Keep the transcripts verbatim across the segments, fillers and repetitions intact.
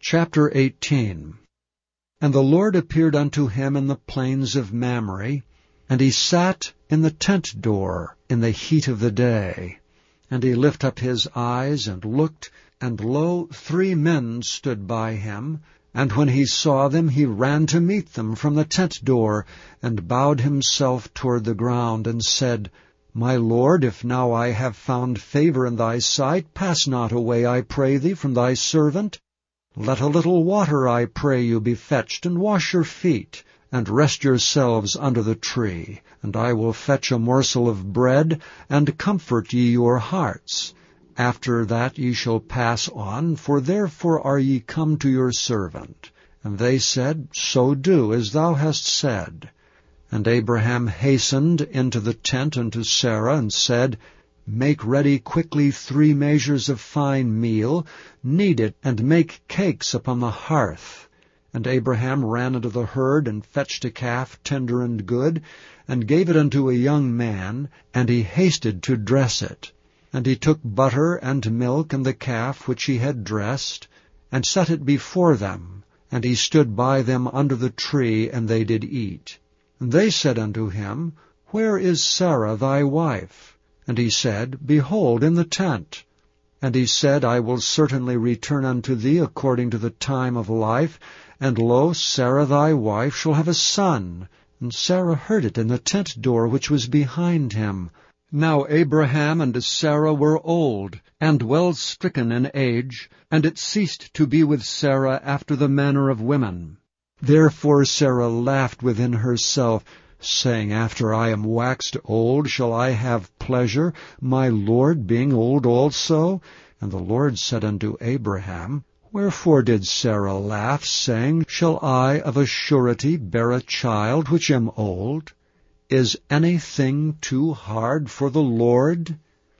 Chapter eighteen. And the Lord appeared unto him in the plains of Mamre, and he sat in the tent door in the heat of the day. And he lift up his eyes, and looked, and lo, three men stood by him. And when he saw them, he ran to meet them from the tent door, and bowed himself toward the ground, and said, My Lord, if now I have found favor in thy sight, pass not away, I pray thee, from thy servant. Let a little water, I pray you, be fetched, and wash your feet, and rest yourselves under the tree. And I will fetch a morsel of bread, and comfort ye your hearts. After that ye shall pass on, for therefore are ye come to your servant. And they said, So do, as thou hast said. And Abraham hastened into the tent unto Sarah, and said, Make ready quickly three measures of fine meal, knead it, and make cakes upon the hearth. And Abraham ran into the herd, and fetched a calf tender and good, and gave it unto a young man, and he hasted to dress it. And he took butter and milk and the calf which he had dressed, and set it before them. And he stood by them under the tree, and they did eat. And they said unto him, Where is Sarah thy wife? And he said, Behold, in the tent. And he said, I will certainly return unto thee according to the time of life, and lo, Sarah thy wife shall have a son. And Sarah heard it in the tent door which was behind him. Now Abraham and Sarah were old, and well stricken in age, and it ceased to be with Sarah after the manner of women. Therefore Sarah laughed within herself, saying, After I am waxed old, shall I have pleasure, my Lord being old also? And the Lord said unto Abraham, Wherefore did Sarah laugh, saying, Shall I of a surety bear a child which am old? Is anything too hard for the Lord?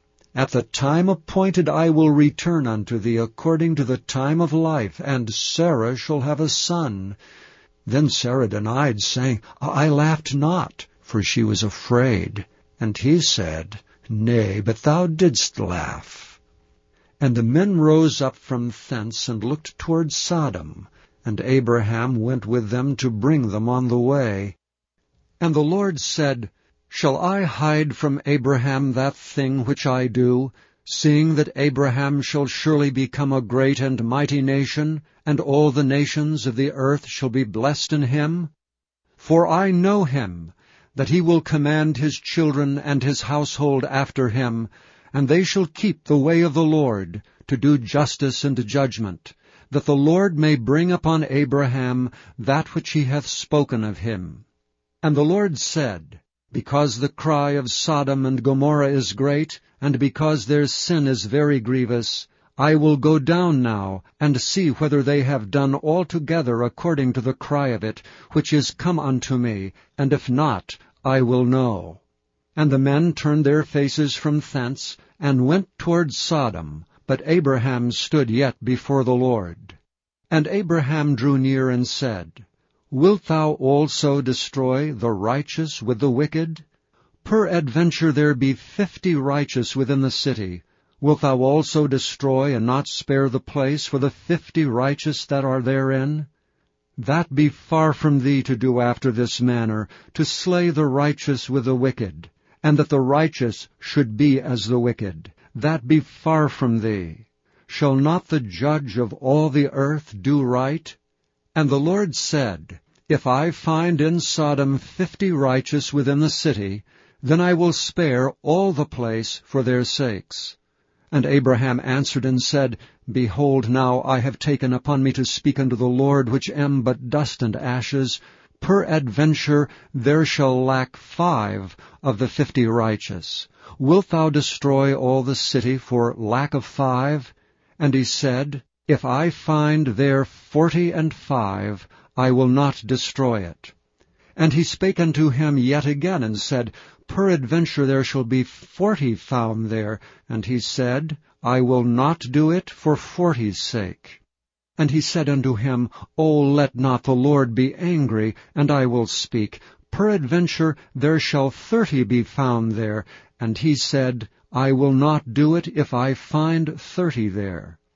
At the time appointed I will return unto thee according to the time of life, and Sarah shall have a son. Then Sarah denied, saying, I laughed not, for she was afraid. And he said, Nay, but thou didst laugh. And the men rose up from thence, and looked toward Sodom. And Abraham went with them to bring them on the way. And the Lord said, Shall I hide from Abraham that thing which I do, seeing that Abraham shall surely become a great and mighty nation, and all the nations of the earth shall be blessed in him? For I know him, that he will command his children and his household after him, and they shall keep the way of the Lord, to do justice and judgment, that the Lord may bring upon Abraham that which he hath spoken of him. And the Lord said, Because the cry of Sodom and Gomorrah is great, and because their sin is very grievous, I will go down now, and see whether they have done altogether according to the cry of it, which is come unto me, and if not, I will know. And the men turned their faces from thence, and went toward Sodom, but Abraham stood yet before the Lord. And Abraham drew near and said, Wilt thou also destroy the righteous with the wicked? Peradventure there be fifty righteous within the city. Wilt thou also destroy and not spare the place for the fifty righteous that are therein? That be far from thee to do after this manner, to slay the righteous with the wicked, and that the righteous should be as the wicked. That be far from thee. Shall not the judge of all the earth do right? And the Lord said, If I find in Sodom fifty righteous within the city, then I will spare all the place for their sakes. And Abraham answered and said, Behold, now I have taken upon me to speak unto the Lord, which am but dust and ashes. Peradventure there shall lack five of the fifty righteous. Wilt thou destroy all the city for lack of five? And he said, If I find there forty and five, I will not destroy it. And he spake unto him yet again, and said, Peradventure there shall be forty found there. And he said, I will not do it for forty's sake. And he said unto him, O let not the Lord be angry, and I will speak. Peradventure there shall thirty be found there. And he said, I will not do it if I find thirty there.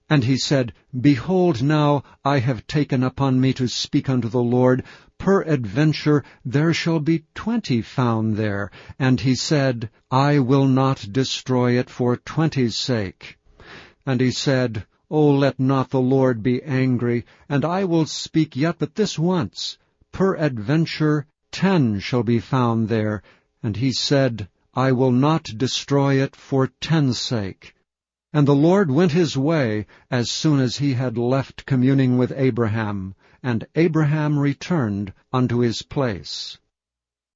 And he said, Behold, now I have taken upon me to speak unto the Lord. Peradventure there shall be twenty found there. And he said, I will not destroy it for twenty's sake. And he said, O let not the Lord be angry, and I will speak yet but this once. Peradventure ten shall be found there. And he said, I will not destroy it for ten's sake. And the Lord went his way as soon as he had left communing with Abraham, and Abraham returned unto his place.